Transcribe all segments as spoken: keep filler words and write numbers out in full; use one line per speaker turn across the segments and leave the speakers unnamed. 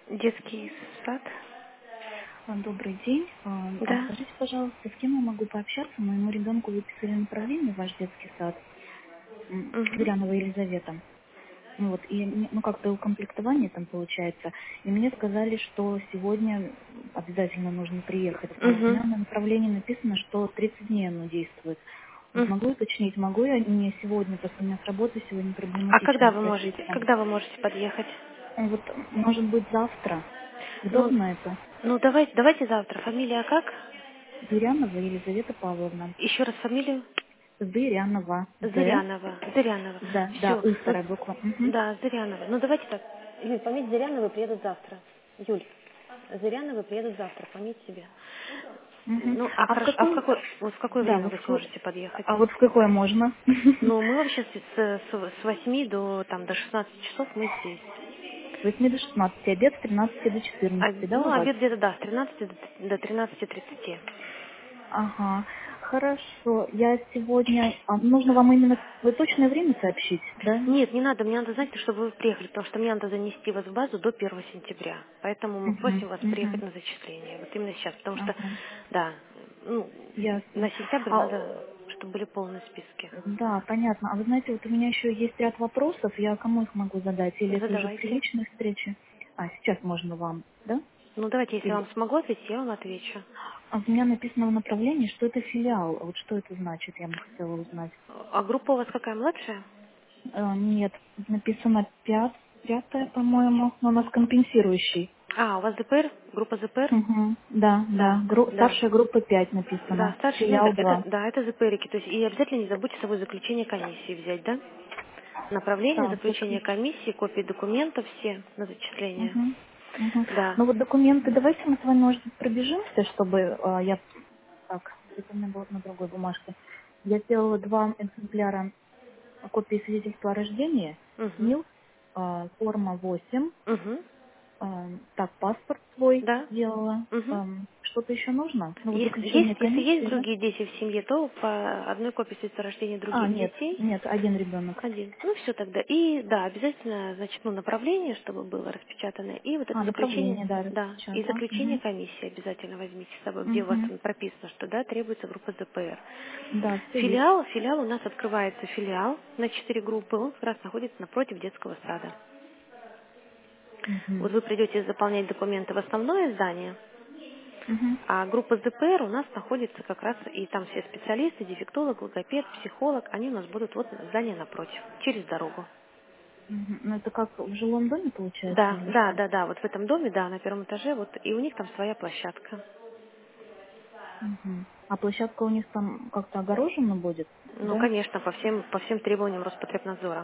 Детский сад?
А, Добрый день. А а
Да.
скажите, пожалуйста, с кем я могу пообщаться? Моему ребенку выписали направление в ваш детский сад, м,
Угу.
Зырянова Елизавета. Ну вот, и мне- ну как-то укомплектование там получается. И мне сказали, что сегодня обязательно нужно приехать. А у
Угу.
меня на направлении написано, что тридцать дней оно действует. Вот
М.
могу уточнить, могу я не сегодня, просто у меня с работы сегодня
А когда
проблематично
вы можете,
проситься.
когда вы можете подъехать?
Вот, может быть, завтра.
Ну,
Удобно это?
ну давайте, давайте завтра. Фамилия как?
Зырянова Елизавета Павловна.
Еще раз фамилию?
Зырянова. З.
Зырянова. Зырянова.
Да, да,
Все.
И
Ну,
вторая буква. Мгм.
да, Зырянова. Ну давайте так. Юль, пометь Зыряновы приедут завтра. Юль, Зыряновы приедут завтра, пометь себе.
Мгм.
Ну, а
А в
хорошо, а в
какой,
какое, вот в какое
да,
время
вот
вы
в ко-
сможете подъехать?
а вот в какое можно?
Ну, мы вообще с, с, с восьми до, там, до шестнадцати часов мы здесь.
С восьми до шестнадцати, обед с тринадцати до
А,
четырнадцати, да, у
ну,
вас?
обед где-то, да, с тринадцати до до тринадцати тридцати.
Ага, хорошо. Я сегодня... а, нужно вам именно свое точное время сообщить, да?
Нет, не надо, мне надо знать, чтобы вы приехали, потому что мне надо занести вас в базу до первого сентября. Поэтому мы
Угу,
просим вас приехать
угу.
на зачисление. Вот именно сейчас, потому что,
Ага,
да, ну,
ясно.
на сентябрь
А,
надо, чтобы были полные списки.
да, понятно. А вы знаете, вот у меня еще есть ряд вопросов. Я кому их могу задать? Или это уже при
Задавайте.
личной встрече? А, сейчас можно вам, да?
Ну, давайте, если я
Или...
вам смогу ответить, я вам отвечу.
А у меня написано в направлении, что это филиал. А вот что это значит, я бы хотела узнать.
А группа у вас какая, младшая?
Э, нет, написано пят, пятая, по-моему, но у нас компенсирующий.
А, у вас ЗПР? Группа ЗПР?
Угу. Да, да.
Да,
Гру-
да.
старшая группа пять
Да,
написано.
старший, ну это,
Филиал
это,
два.
да, это ЗПРики. То есть и обязательно не забудьте с собой заключение комиссии взять, да? Направление,
Так,
заключение
заключ.
комиссии, копии документов все на зачисление.
Угу. Угу.
Да.
Ну вот документы, давайте мы с вами, может быть, пробежимся, чтобы э, я... Так, это у меня было на другой бумажке. Я сделала два экземпляра копии свидетельства о рождении,
Угу.
МИЛ, э, форма восемь.
Угу.
Эм, так, паспорт свой
Да.
сделала.
Угу.
Эм, что-то еще нужно? Ну, вот
Если есть,
заключение
если есть
комиссии, да?
другие дети в семье, то по одной копии свидетельства о рождении
А,
других
нет,
детей.
нет, один ребенок.
Один. Ну все тогда. И да, обязательно, значит, ну, направление, чтобы было распечатано. И вот это
А,
заключение,
направление, да,
да, и
распечатала.
заключение
Угу.
комиссии обязательно возьмите с собой, где у вас
Угу.
там прописано, что да, требуется группа ЗПР.
Да, все есть.
Филиал, филиал у нас открывается филиал на четыре группы, он как раз находится напротив детского сада.
Угу.
Вот вы придете заполнять документы в основное здание,
Угу.
а группа ЗПР у нас находится как раз, и там все специалисты, дефектолог, логопед, психолог, они у нас будут вот здание напротив, через дорогу.
Угу. Ну, это как в жилом доме получается
Да,
или
да,
что?
да, да, вот в этом доме, да, на первом этаже, вот, и у них там своя площадка.
Угу. А площадка у них там как-то огорожена будет,
Ну,
да?
конечно, по всем, по всем требованиям Роспотребнадзора.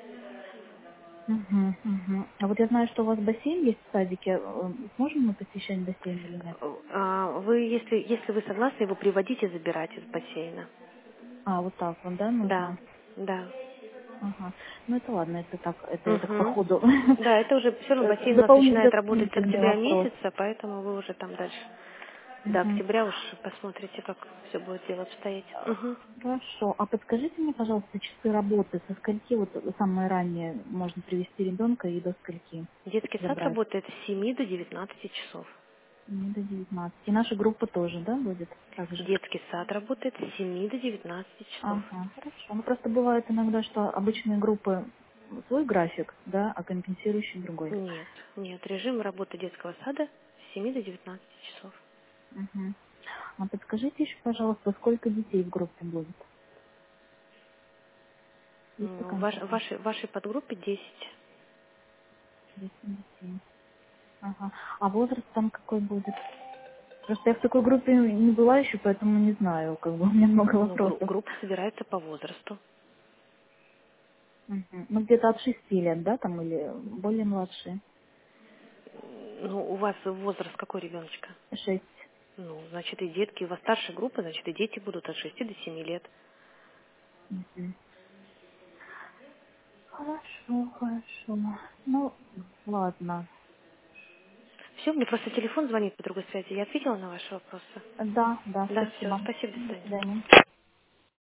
Угу. Угу. А вот я знаю, что у вас бассейн есть в садике. Э, Сможем мы посещать бассейн или нет?
А, Вы, если, если вы согласны, его приводить и забирать из бассейна.
А, вот так вот, да,
Да,
нужно?
да.
Ага. Ну это ладно, это так, это я так по
Угу.
ходу.
Да, это уже все равно
Э,
бассейн у нас
Дополни-
начинает работать с
дополнительный
октября
вопрос.
месяца, поэтому вы уже там дальше. До
Мгм.
октября уж посмотрите, как все будет дело обстоять.
А,
Угу.
Хорошо. А подскажите мне, пожалуйста, часы работы. Со скольки вот самое раннее можно привести ребенка и до скольки
Детский сад
забрать?
работает с семи до девятнадцати часов.
Не до девятнадцати. И наша группа тоже, да, будет также?
Детский сад работает с семи до девятнадцати часов.
Ага, хорошо. Ну просто бывает иногда, что обычные группы свой график, да, а компенсирующий другой.
Нет, нет, режим работы детского сада с семи до девятнадцати часов.
Мгм. А подскажите еще, пожалуйста, сколько детей в группе будет? Есть
М,
такая
В ваш- в
информация?
вашей, в вашей подгруппе десять.
Десять детей. Ага. А возраст там какой будет? Просто я в такой группе не была еще, поэтому не знаю, как бы у меня много
Ну, гру-
вопросов.
группа собирается по возрасту.
Мгм. Ну, где-то от шести лет, да, там, или более младшие?
Ну, у вас возраст какой ребеночка?
Шесть.
Ну, значит, и детки, у вас старшая группа, значит, и дети будут от шести до семи лет.
Мгм. Хорошо, хорошо. Ну, ладно.
Все, мне просто телефон звонит по другой связи. Я ответила на ваши вопросы.
Да, да,
Да, все,
спасибо.
спасибо, до
До
свидания.
свидания.